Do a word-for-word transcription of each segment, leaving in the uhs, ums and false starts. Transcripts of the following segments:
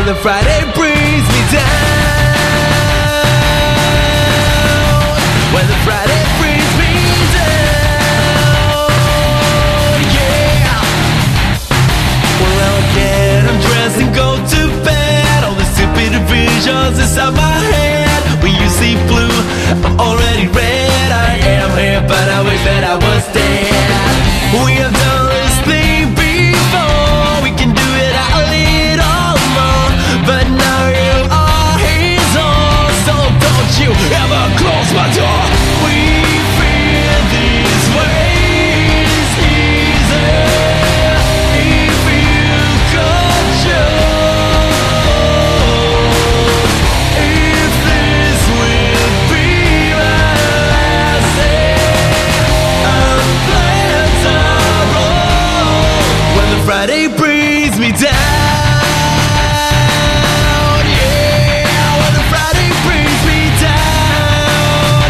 when the Friday brings me down, when the Friday brings me down, yeah. Well, I'll get undressed and go to bed. All the stupid visions inside my head. When you see blue, I'm already red. I am here, but I wish that I was dead. We have done this thing before. We can do it a little more, but now you are his own. So don't you ever close my door. We feel these ways easy if you could choose. If this will be my last day, our plans are wrong when the Friday brings me down. Yeah, when the Friday brings me down.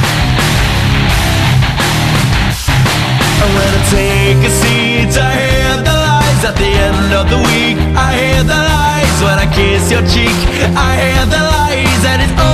And when I take a seat, I hear the lies. At the end of the week, I hear the lies. When I kiss your cheek, I hear the lies. And it's